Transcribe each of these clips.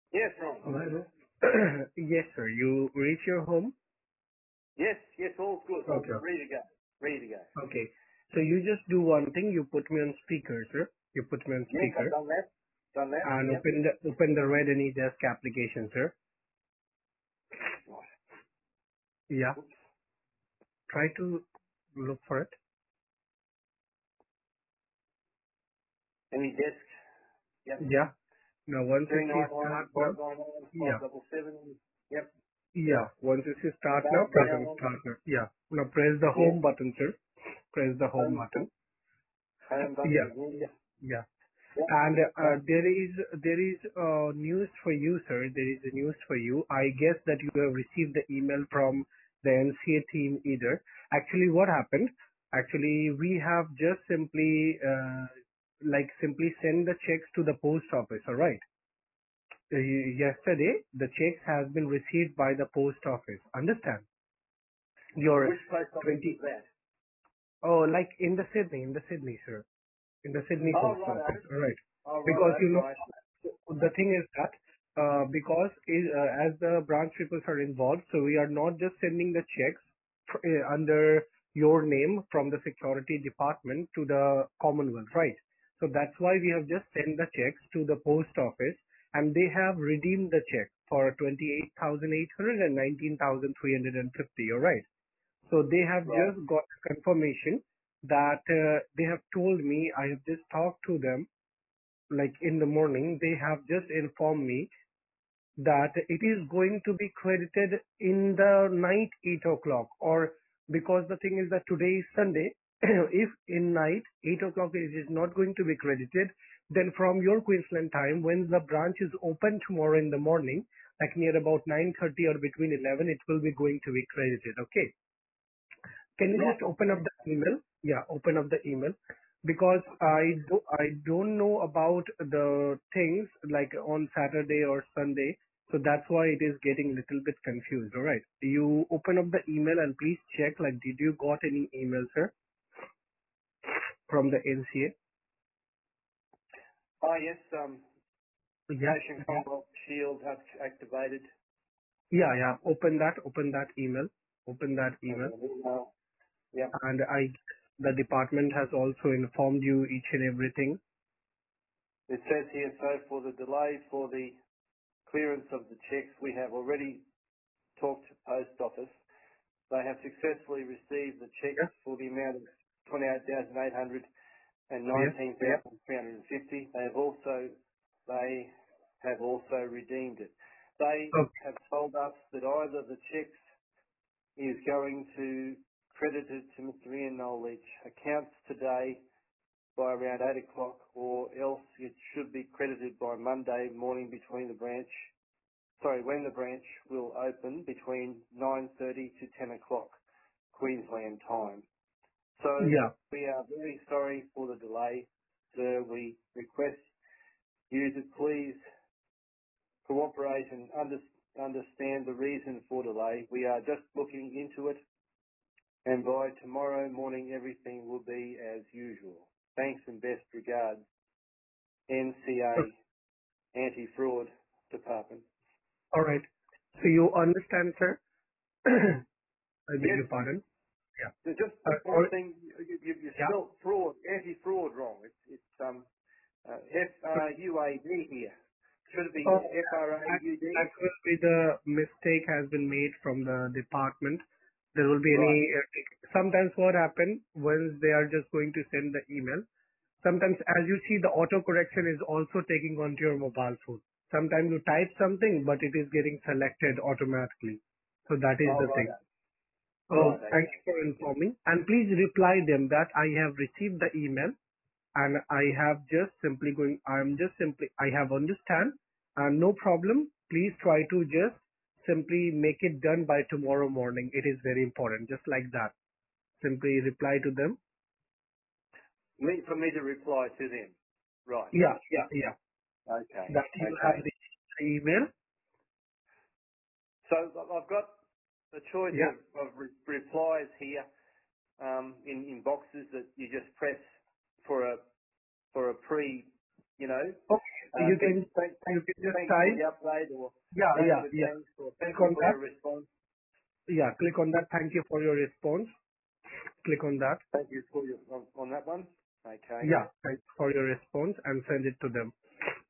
Yes, Ron. Hello. Yes, sir. You reach your home? Yes, all's good. All Okay. ready to go. Ready to go. Okay. So you just do one thing. You put me on speaker, sir. You put me on Yes, I've speaker done that. Done that. and Yep. open the Red AnyDesk application, sir. Right. Yeah. Oops. Try to look for it. Any desk? Yep. Yeah. Now once you see 391 start now. 599 Yeah. 577. Yep. Yeah. Once you see start Okay. now, press on Now, start now. Yeah. Now press the yes. home button, sir. Press the home Home, button. home button Yeah. again. Yeah. Yeah. Yep. And there is news for you, sir. There is a news for you. I guess that you have received the email from the NCA team either. Actually, what happened? Actually, we have just simply send the checks to the post office. All right. Yesterday, the checks has been received by the post office. Understand? Your Which post office is 20. that? Oh, like in the Sydney, sir. In the Sydney Oh, post office. righto. All right. Oh, Because righto. Right. the thing is that as the branch peoples are involved, so we are not just sending the checks under your name from the security department to the Commonwealth, right? So that's why we have just sent the checks to the post office, and they have redeemed the check for 28,800 and 19,350. All right. So they have Right. just got confirmation that they have told me. I have just talked to them like in the morning. They have just informed me that it is going to be credited in the night 8 o'clock, or because the thing is that today is Sunday. If in night 8 o'clock it is not going to be credited, then from your Queensland time, when the branch is open tomorrow in the morning, like near about 9:30 or between 11, it will be going to be credited. Okay. Can you Right. just open up the email? Yeah, open up the email, because I don't know about the things like on Saturday or Sunday, so that's why it is getting a little bit confused. All right, you open up the email and please check, like, did you got any email, sir, from the NCA? Oh, yes. Yeah, Nation Commonwealth Shield has activated. yeah, yeah. Open that email. Open that email, Okay. Yep. and the department has also informed you each and everything. It says here, so for the delay for the clearance of the checks, we have already talked to Post Office. They have successfully received the checks Yeah, for the amount of 28,800 and yeah. 19,350. They have also redeemed it. They Okay. have told us that either the checks is going to credited to Mr. Ian Knowledge accounts today by around 8 o'clock, or else it should be credited by Monday morning when the branch will open between 9:30 to 10 o'clock Queensland time. So Yeah. we are very sorry for the delay, sir. We request you to please cooperate and understand the reason for delay. We are just looking into it, and by tomorrow morning everything will be as usual. Thanks and best regards, NCA Anti-Fraud Department. All right. So you understand, sir? I beg Yes, your pardon. Yeah. just one Or thing. You yeah. spelled fraud, anti-fraud wrong. It's F-R-U-A-D here. Should it be Oh, that F-R-A-U-D? will be the mistake has been made from the department. There will be any, Right. sometimes what happen once they are just going to send the email. Sometimes as you see, the auto correction is also taking onto your mobile phone. Sometimes you type something, but it is getting selected automatically. So that is Oh, the thing. right. Oh, Right, thank okay. you for informing. And please reply them that I have received the email, and I have understand, and no problem. Please try to just simply make it done by tomorrow morning. It is very important. Just like that. Simply reply to them. For me to reply to them. Right. Yeah, yeah, yeah. Okay. That you have Okay. the email. So I've got a choice Yeah. of replies here in boxes that you just press for a Okay, so you can Thanks just for type. the update, or Yeah, yeah, David, yeah. thanks, or Click thank you on for that. your response. Yeah, click on that. Thank you for your response. Click on that. Thank you for your on that one. Okay. Yeah, thanks for your response and send it to them.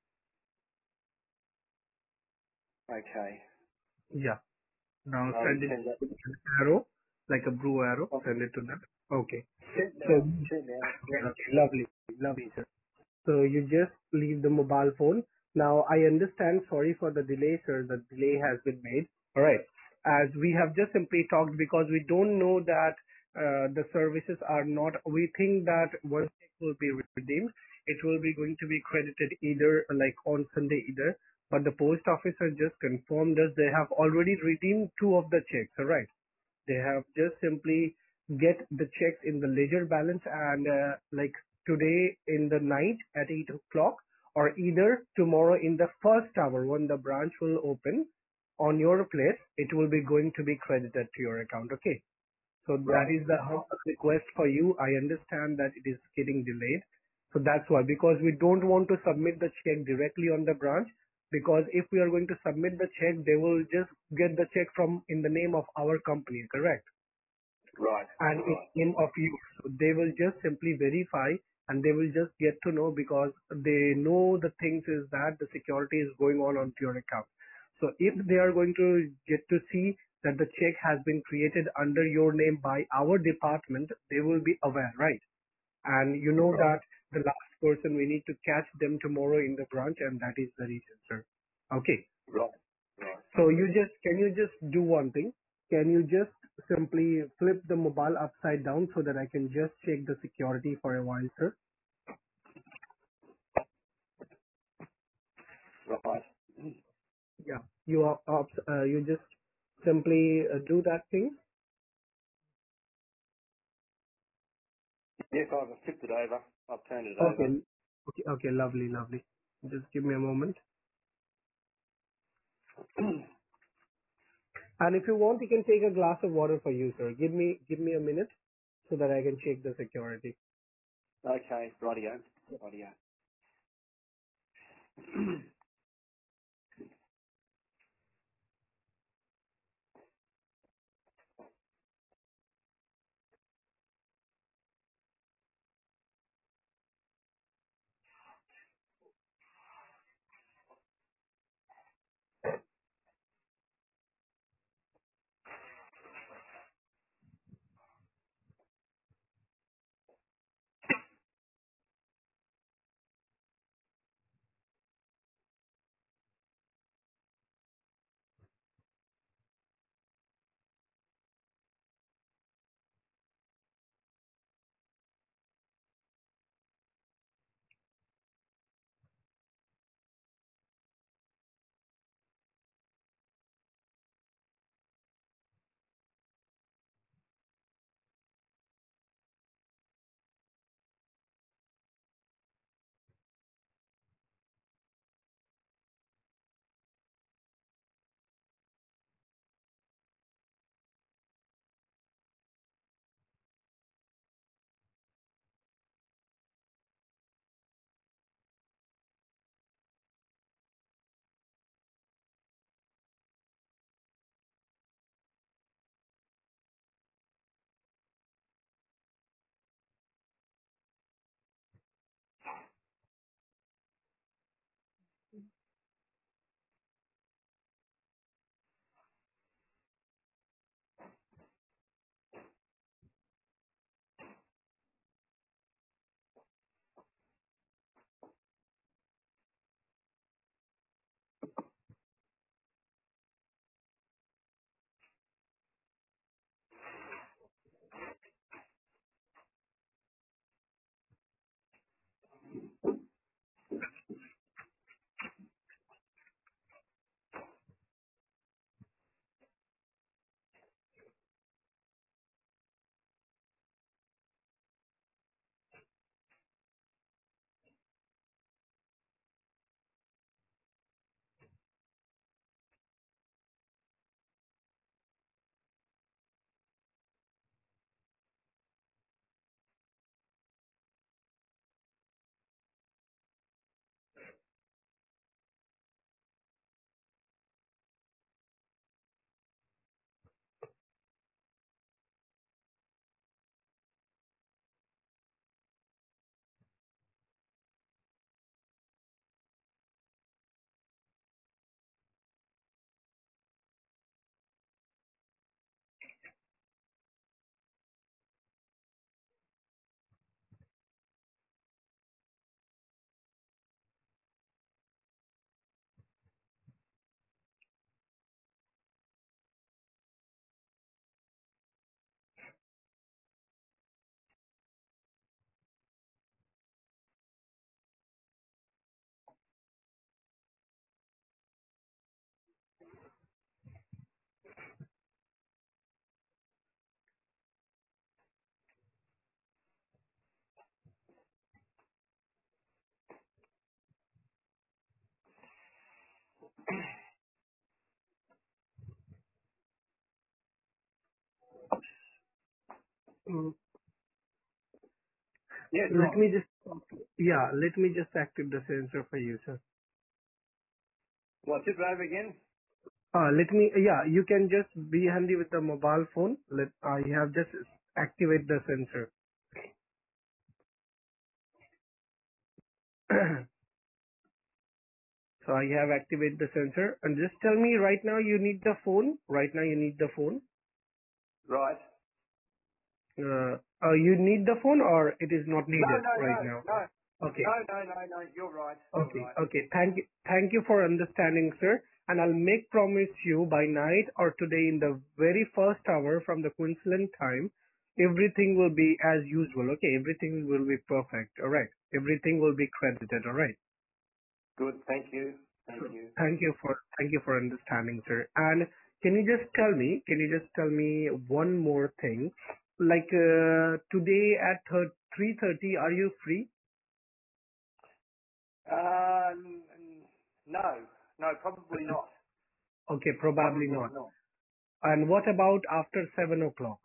Okay. Yeah. Now I'll send it send that. arrow, like a blue arrow. Oh, Send it to them. Okay. check So, now. Check now. okay, Yeah. okay, lovely, lovely, sir. So you just leave the mobile phone. Now I understand. Sorry for the delay, sir. The delay has been made. All right. As we have just simply talked, because we don't know that the services are not. We think that once it will be redeemed, it will be going to be credited either like on Sunday either. But the post office has just confirmed us they have already redeemed two of the checks. All right. They have just simply get the checks in the ledger balance and like today in the night at 8 o'clock or either tomorrow in the first hour when the branch will open on your place, it will be going to be credited to your account. Okay. So that Right. is the humble request for you. I understand that it is getting delayed. So that's why, because we don't want to submit the check directly on the branch, because if we are going to submit the check, they will just get the check from in the name of our company, correct? Right. And in Right. name of you. So they will just simply verify and they will just get to know because they know the things is that the security is going on to your account. So if they are going to get to see that the check has been created under your name by our department, they will be aware, right? And you know that the last person we need to catch them tomorrow in the branch, and that is the reason, sir. Okay. Right. Right. So can you just do one thing? Can you just simply flip the mobile upside down so that I can just check the security for a while, sir? Right. Yeah. You just simply do that thing. Yes, I've flipped it over. I've turned it over. Okay. Okay. Okay. Lovely. Lovely. Just give me a moment. And if you want, you can take a glass of water for you, sir. Give me a minute so that I can check the security. Okay. Rightio. Rightio. Mm, Yes, Let Ron. me just, yeah, let me just activate the sensor for you, sir. What's it, Rove, again? Yeah, you can just be handy with the mobile phone. I have just activate the sensor. So I have activated the sensor and just tell me right now you need the phone. Right now you need the phone. Right. You need the phone or it is not No, needed no, no, right now? no. Okay. No, no, no, no. You're right. You're Okay. right. Okay. Thank you for understanding, sir. And I'll make promise you by night or today in the very first hour from the Queensland time, everything will be as usual. Okay. Everything will be perfect. All right. Everything will be credited. All right. Good. Thank you. Thank you. Thank you for understanding, sir. And can you just tell me one more thing? Like, today at 3:30, are you free? No. No, probably not. Okay, probably Probably not. not. And what about after 7 o'clock?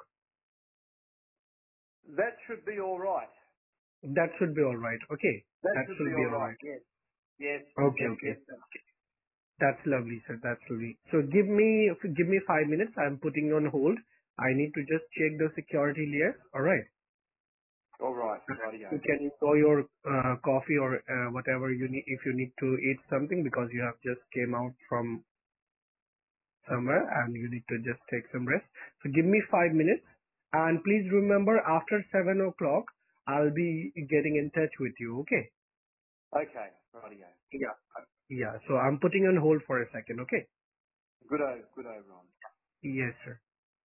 That should be all right. That should be all right. Okay. That That should be should be all all right. right. Yes. Yes. Okay, Yes. okay. Yes. Sir. That's lovely, sir. That's lovely. So give me 5 minutes. I'm putting you on hold. I need to just check the security layer. All right. All right. Rightio. You can enjoy your coffee or whatever you need if you need to eat something because you have just came out from somewhere and you need to just take some rest. So give me 5 minutes and please remember after 7 o'clock I'll be getting in touch with you. Okay. Okay. Rightio. Yeah. Yeah. So I'm putting on hold for a second. Okay. Good over, Ron. Yes, sir.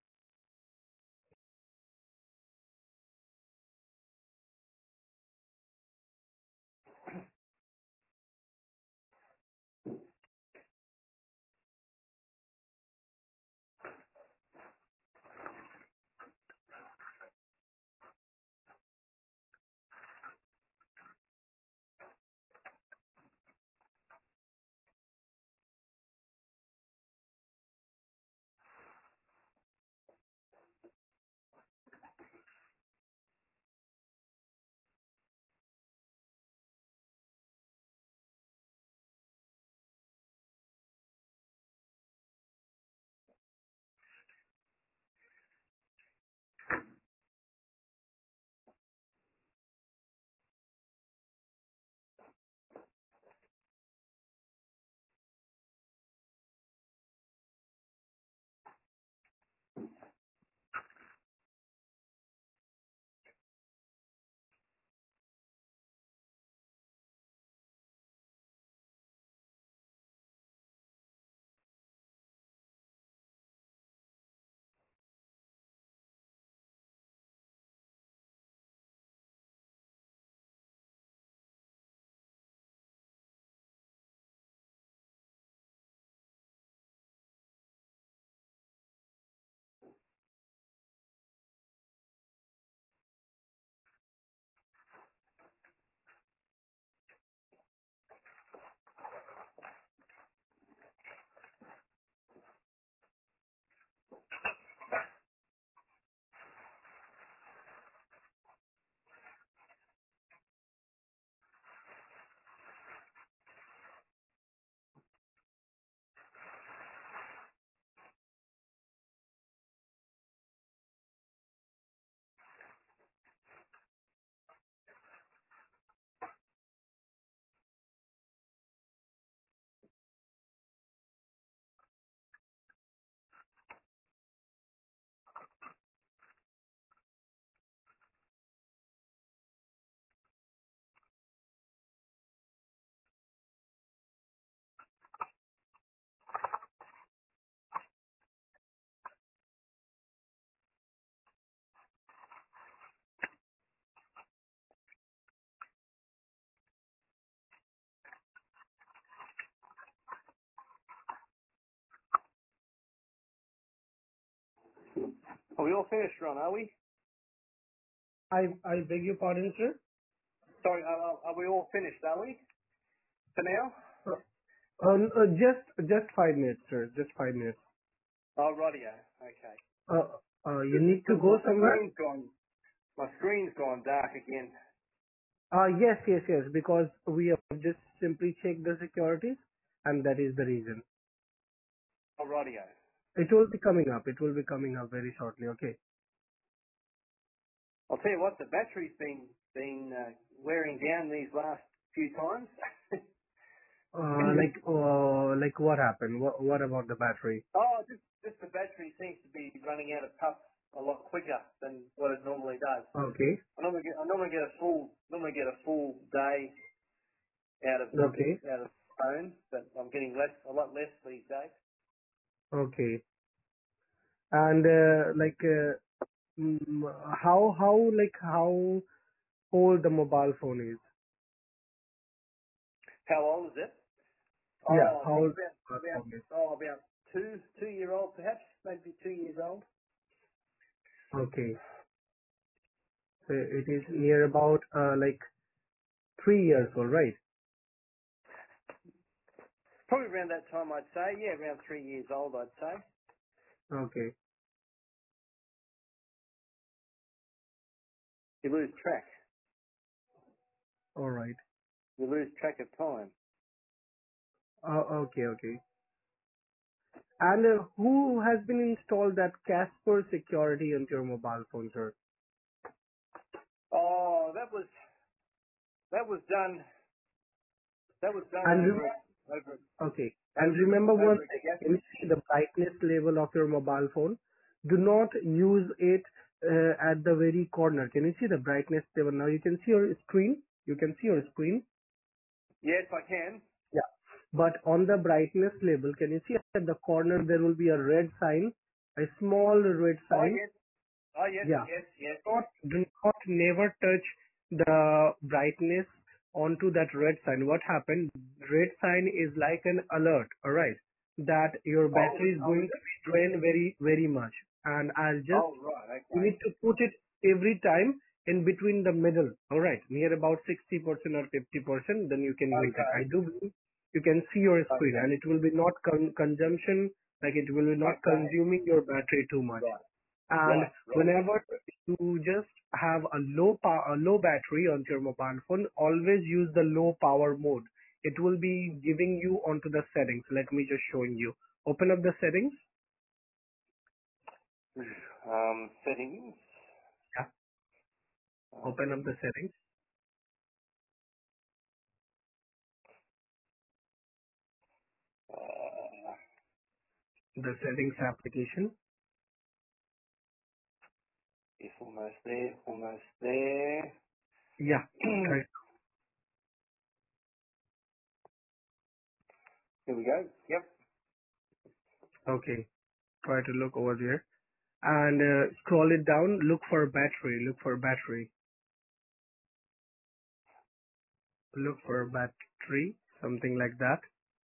Are we all finished, Ron? Are we? I beg your pardon, sir. Sorry. Are we all finished? Are we? For now? Just 5 minutes, sir. Just 5 minutes. Oh, rightio. Okay. You The, need to the, go the somewhere? phone's gone. My screen's gone dark again. Yes, yes, yes, because we have just simply checked the securities, and that is the reason. Oh, rightio. It will be coming up. It will be coming up very shortly. Okay. I'll tell you what, the battery's been wearing down these last few times. Like what happened? What about the battery? Oh, just the battery seems to be running out of pups a lot quicker than what it normally does. Okay. I normally get a full day out of Okay. the phone, but I'm getting a lot less these days. Okay. And how old the mobile phone is? How old is it? Yeah. Oh, How probably old the mobile phone is? about 2 year old perhaps, maybe 2 years old. Okay. So it is near about 3 years old, right? Probably around that time I'd say, yeah, around 3 years old I'd say. Okay. You lose track. All right. You lose track of time. Okay. Okay. And who has been installed that Casper security into your mobile phone, sir? Oh, that was done And over okay. And remember one over a thing, gap. can you see the brightness level of your mobile phone? Do not use it at the very corner. Can you see the brightness level? Now you can see your screen. You can see your screen. Yes, I can. Yeah. But on the brightness level, can you see at the corner there will be a red sign, a small red Oh sign? yes. Oh yes, Yeah. yes, yes. Do not never touch the brightness onto that red sign. What happened? Red sign is like an alert, alright, that your battery is going to be drained very, very much. And I'll just, Oh right, you okay. need to put it every time in between the middle, alright, near about 60% or 50%, then you can use it. Okay. I do believe you can see your screen Okay. and it will be not consumption, like it will be not Okay. consuming your battery too much. Right. And Right. Right. whenever you just have a low battery on your mobile phone, always use the low power mode. It will be giving you onto the settings. Let me just showing you. Open up the settings. Settings. Yeah. Open up Um, the settings. uh, The settings application. it's almost there. Almost there. Yeah. Try. Here we go. Yep. Okay. Try to look over there and scroll it down. Look for battery. Look for battery. Look for battery. Something like that.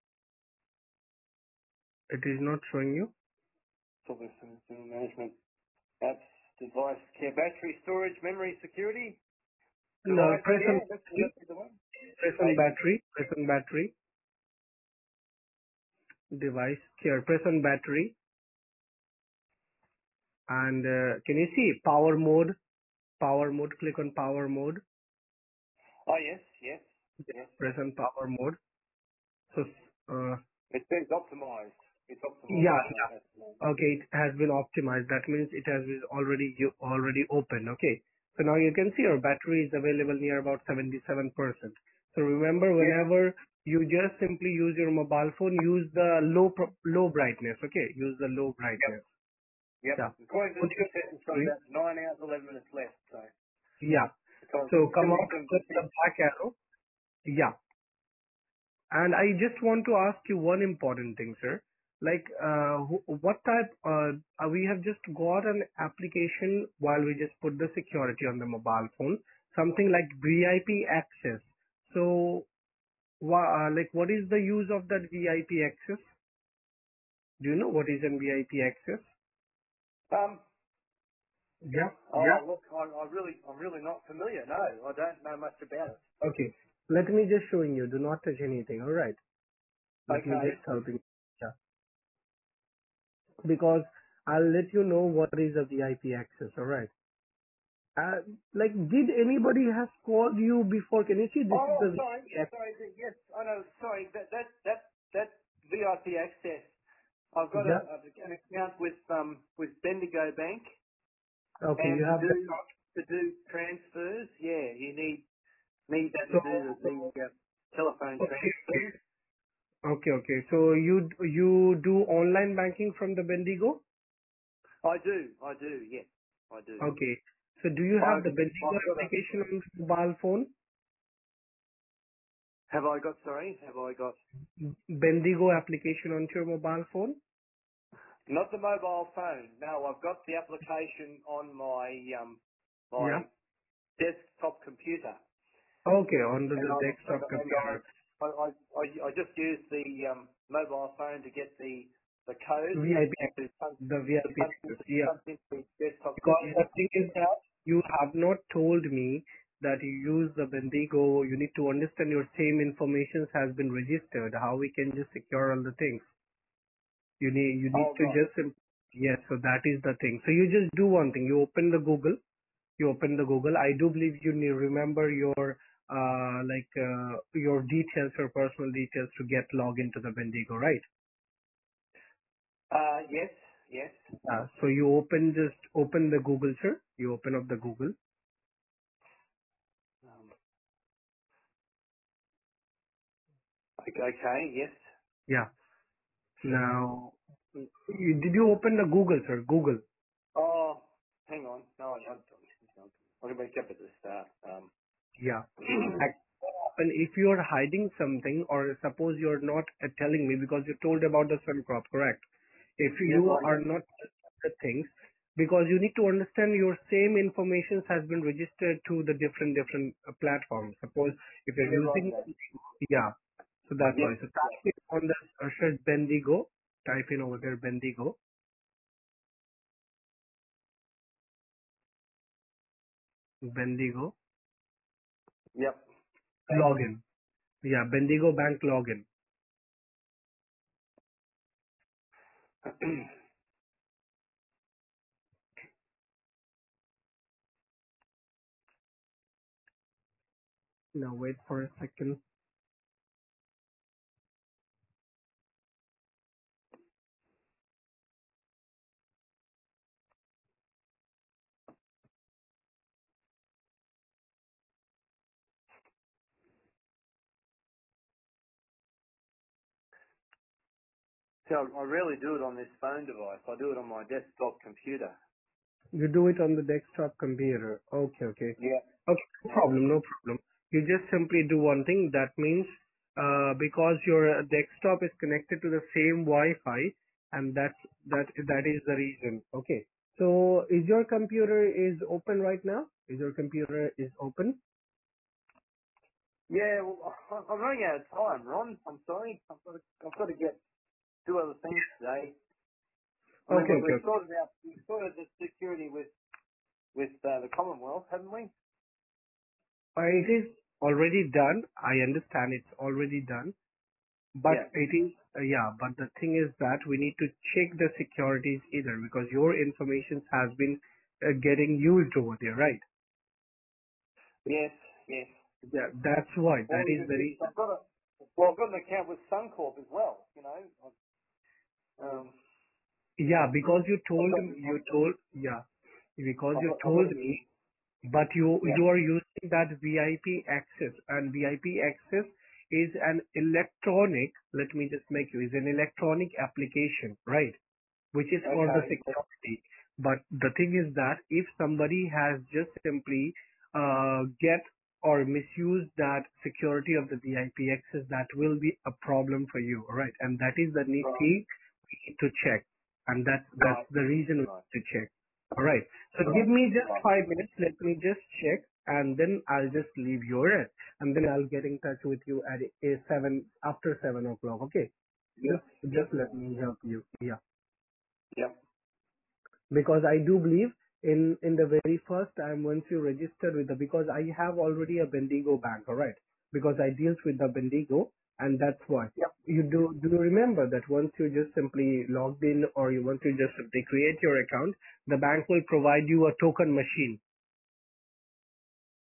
It is not showing you. Software system management apps, device care, battery storage, memory security, No, device press on care. battery. That's the one. Press on battery. Press on battery. Device here. Press on battery. And can you see power mode? Power mode. Click on power mode. Oh yes, yes, Yeah. yes. Press on power mode. So It says optimized. It's optimized yeah, now. yeah. That's the one. Okay, it has been optimized. That means it has been already open. Okay. So now you can see your battery is available near about 77%. So remember, Yes. whenever you just simply use your mobile phone, use the low brightness. Okay, use the low Yep. brightness. Yep. Yeah. According to Put this, your it says it's got screen. about 9 hours, 11 minutes left. So Yeah. it's on So come out of 77%. the back arrow. Yeah. And I just want to ask you one important thing, sir. Like, what type, we have just got an application while we just put the security on the mobile phone, something like VIP access. So, what is the use of that VIP access? Do you know what is an VIP access? Um, Yeah. oh, look, I'm really not familiar. No, I don't know much about it. Okay. Let me just showing you. Do not touch anything. All right. Let me Okay. just help you. Yeah. Because I'll let you know what is a VIP access. All right. Like, did anybody has called you before? Can you see this is Oh, the sorry, VIP access? sorry. Yes, I know. Sorry, that VIP access. I've got Yeah. an account with Bendigo Bank, Okay, and you have that. to do transfers. Yeah, you need that So, to do the telephone okay, okay. transfers. Okay. So you do online banking from the Bendigo? I do. Yes, I do. Okay. So do you have I've the Bendigo I've got a. application on the mobile phone? Have I got? Sorry, have I got? Bendigo application onto your mobile phone? Not the mobile phone. No, I've got the application on Yeah. my desktop computer, Okay, on the and desktop computer. I just use the mobile phone to get the code VIP to access, punch the VIP access. Yeah. punch into the desktop Because the computer. thing is that you have not told me that you use the Bendigo. You need to understand your same information has been registered. How we can just secure all the things. You need Oh to right. just yes. So that is the thing. So you just do one thing. You open the Google. You open the Google. I do believe you need remember your your details, your personal details to get log into the Bendigo, right? Yes, yes. So you just open the Google, sir. You open up the Google. Um, okay, yes. Yeah. Now, did you open the Google, sir? Google. Oh, hang on. No, I don't. I'm going to make up at the start. Yeah. And if you are hiding something, or suppose you're not telling me because you told about the sun crop, correct? If Yep, you I are know. not the things, because you need to understand your same information has been registered to the different platforms. Suppose if you're Yep, right, using, yeah. yeah. So that's Yep, why. So type it on the search Bendigo. Type in over there Bendigo. Bendigo. yep. Login. Yeah, Bendigo Bank login. Now wait for a second. So I rarely do it on this phone device. I do it on my desktop computer. You do it on the desktop computer. Okay. Yeah, Okay, no yeah. problem, no problem. You just simply do one thing. That means, because your desktop is connected to the same Wi-Fi, and that is the reason. Okay. So, is your computer is open right now? Is your computer is open? Yeah, well, I'm running out of time, Ron. I'm sorry. I've got to get two other things today. I mean, Okay, okay, we've okay. sorted the security with the Commonwealth, haven't we? It is already done. I understand it's already done. But Yeah. it is, yeah, but the thing is that we need to check the securities either because your information has been getting used over there, right? Yes, yes. Yeah, that's why. That Well, is the reason. I've got an account with Suncorp as well. You know. Um, Yeah, because I've got, yeah, because I've you got, I've got told me, but yeah. you are using that VIP access, and VIP access is an electronic, let me just make you, is an electronic application, right? Which is for the Okay. security. But the thing is that if somebody has just simply get or misuse that security of the VIP access, that will be a problem for you, right? And that is the Right. thing we need to check, and that's Right. the reason we Right. need to check. All right. So give Right. me just Right. 5 minutes. Let me just check, and then I'll just leave your rest, and then I'll get in touch with you at a 7 after 7 o'clock. Okay. Yep. Just Yep. let me help you. Yeah, Yep. because I do believe in the very first time once you register with the, because I have already a Bendigo bank, all right, because I deals with the Bendigo, and that's why. Yep. You do you remember that once you just simply logged in, or once you just simply create your account, the bank will provide you a token machine.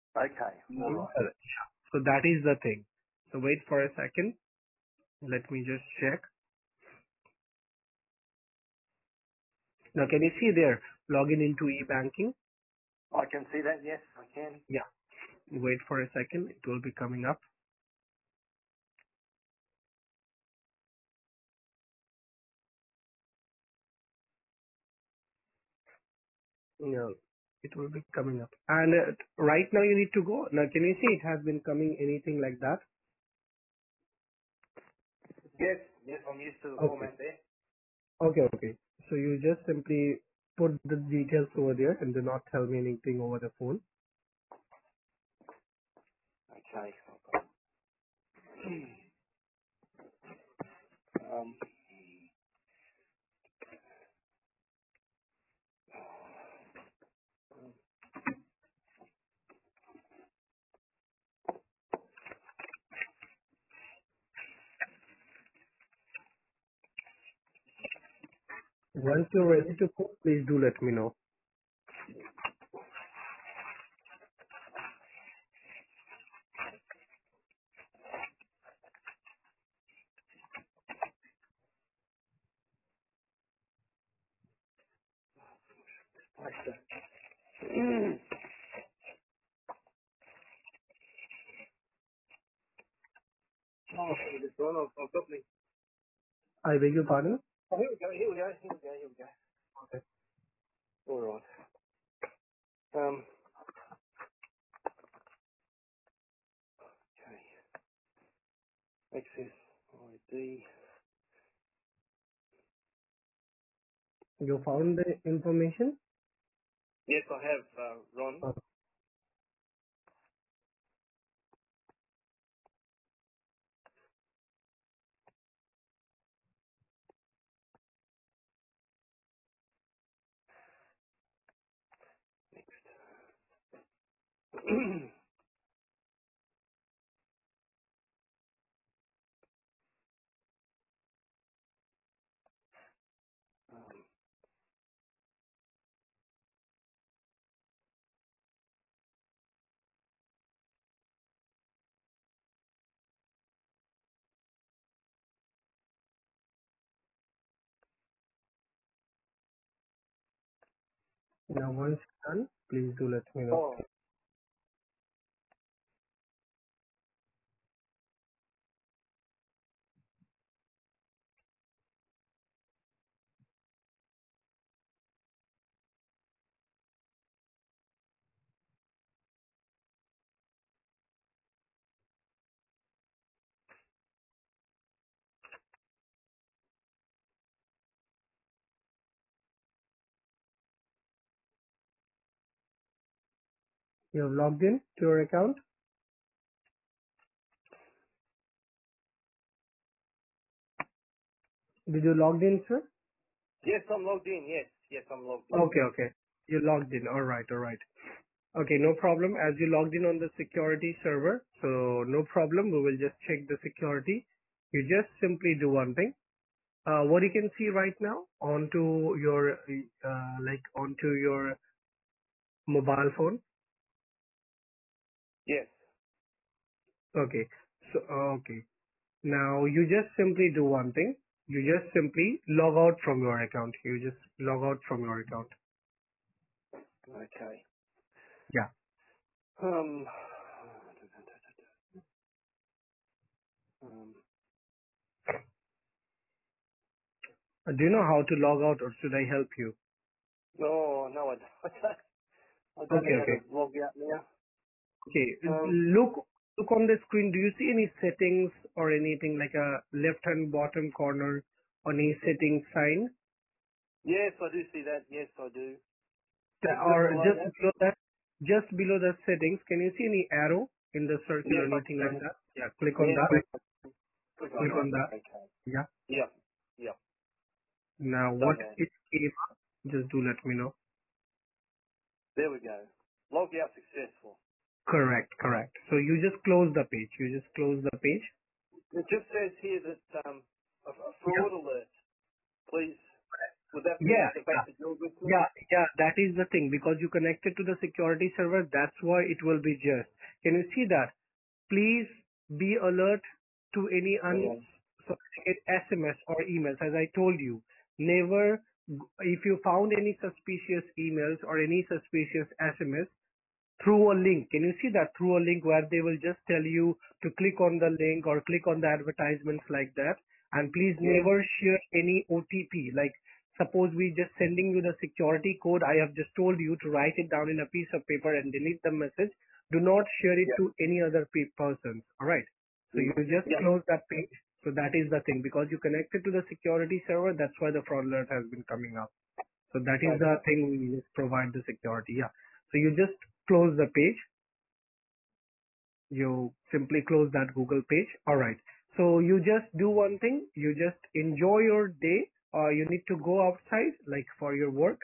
Okay. All right. So that is the thing. So wait for a second. Let me just check. Now can you see there? Login into e-banking. I can see that. Yes, I can. Yeah. Wait for a second. It will be coming up. Yeah. It will be coming up. And right now you need to go. Now can you see it has been coming anything like that? Yes. Yes, I'm used to the Okay. format there. Okay. So you just simply put the details over there and do not tell me anything over the phone. Okay. Um, Once you're ready to go, please do let me know. okay. Oh, this one. I've got me. I beg your pardon? Oh, here we go. Okay. All right. Okay. Access ID. You found the information? Yes, I have, Ron. Uh, Now once done, please do let me know. Oh, You have logged in to your account? Did you logged in, sir? yes, I'm logged in. Yes, I'm logged in. Okay. You logged in. Alright. Okay, no problem. As you logged in on the security server, so no problem. We will just check the security. You just simply do one thing. What you can see right now onto your mobile phone. Yes. Okay. Okay. Now you just simply do one thing. You just simply log out from your account. You just log out from your account. Okay. Yeah. Um. um Do you know how to log out or should I help you? no, I don't. I don't know Okay, how okay. to log out now. Okay. Um. Look on the screen. Do you see any settings or anything like a left hand bottom corner or any setting sign? Yes, I do see that. Yes, I do. Just Or below that. just below the settings, can you see any arrow in the circle Yes, or I anything like can. that? Yeah, click on Yes, that. click on Click that. on that. Okay. Yeah. Yep. Yep. Now, Done what that. it came, just do let me know. There we go. Log out successful. Correct. So you just close the page. It just says here that a Yeah. fraud alert. Please, would that be Yeah. the fact that you're with me? Yeah. that is the thing, because you connected to the security server, that's why it will be just. Can you see that? Please be alert to any unsolicited SMS or emails. As I told you, never, if you found any suspicious emails or any suspicious SMS, through a link. Can you see that? Through a link where they will just tell you to click on the link or click on the advertisements like that. And please never share any OTP. Like suppose we just sending you the security code. I have just told you to write it down in a piece of paper and delete the message. Do not share it to any other persons. All right. So you just close that page. So that is the thing, because you connected to the security server. That's why the fraud alert has been coming up. So that is the thing, we just provide the security. Yeah. So you just close the page. You simply close that Google page. All right. So you just do one thing. You just enjoy your day. You need to go outside, like for your work.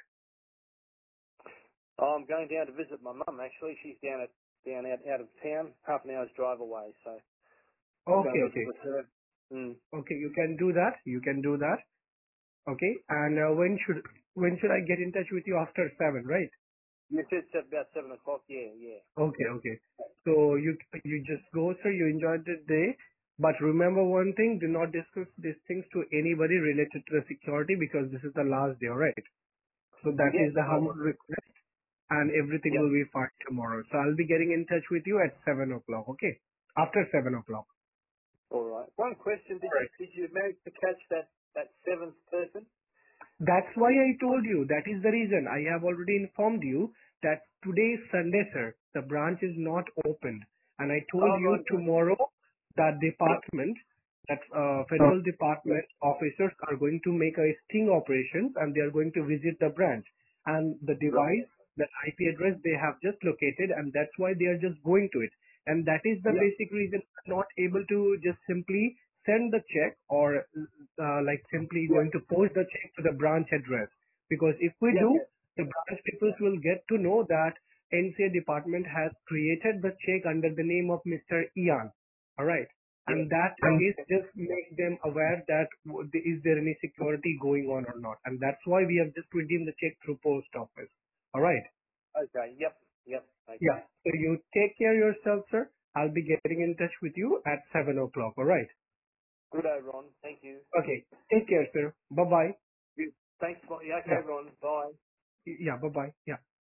I'm going down to visit my mum. Actually, she's down out of town, half an hour's drive away. So Okay. Okay. with her. Okay. You can do that. You can do that. Okay. And when should I get in touch with you? After 7, right? You said about 7 o'clock. Yeah. Okay, okay. So you just go, sir. You enjoyed the day, but remember one thing: do not discuss these things to anybody related to the security, because this is the last day, all right? So that is the humble request, and everything will be fine tomorrow. So I'll be getting in touch with you at 7 o'clock. Okay, after 7 o'clock. All right. One question: Did you manage to catch that seventh person? That's why I told you. That is the reason. I have already informed you that today is Sunday, sir. The branch is not opened. And I told you tomorrow that department, that federal department officers are going to make a sting operation and they are going to visit the branch. And the device, the IP address they have just located, and that's why they are just going to it. And that is the basic reason I'm not able to just simply send the check or like simply going to post the check to the branch address. Because if we do, the branch people will get to know that NCA department has created the check under the name of Mr. Ian. All right. And that is just make them aware that is there any security going on or not. And that's why we have just redeemed the check through post office. All right. Okay. Yep. Okay. Yeah. So you take care yourself, sir. I'll be getting in touch with you at 7 o'clock. All right. Good day, Ron. Thank you. Okay. Take care, sir. Bye-bye. Thanks. Okay, Yeah. Ron. Bye. Yeah. Bye-bye. Yeah.